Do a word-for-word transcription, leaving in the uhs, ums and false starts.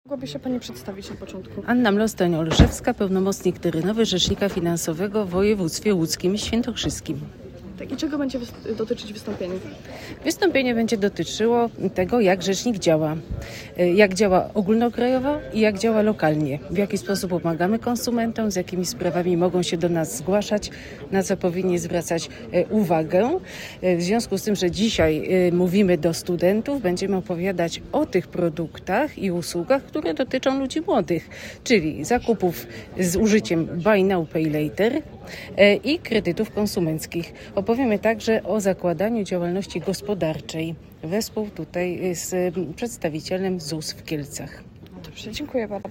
Mogłaby się Pani przedstawić na początku? Anna Mlostań-Olszewska, pełnomocnik terynowy Rzecznika Finansowego w województwie łódzkim i świętokrzyskim. Tak, i czego będzie wys- dotyczyć wystąpienie? Wystąpienie będzie dotyczyło tego, jak rzecznik działa, jak działa ogólnokrajowo i jak działa lokalnie, w jaki sposób pomagamy konsumentom, z jakimi sprawami mogą się do nas zgłaszać, na co powinni zwracać uwagę. W związku z tym, że dzisiaj mówimy do studentów, będziemy opowiadać o tych produktach i usługach, które dotyczą ludzi młodych, czyli zakupów z użyciem buy now, pay later i kredytów konsumenckich. Opowiemy także o zakładaniu działalności gospodarczej wespół tutaj z przedstawicielem Z U S w Kielcach. Dobrze, dziękuję bardzo.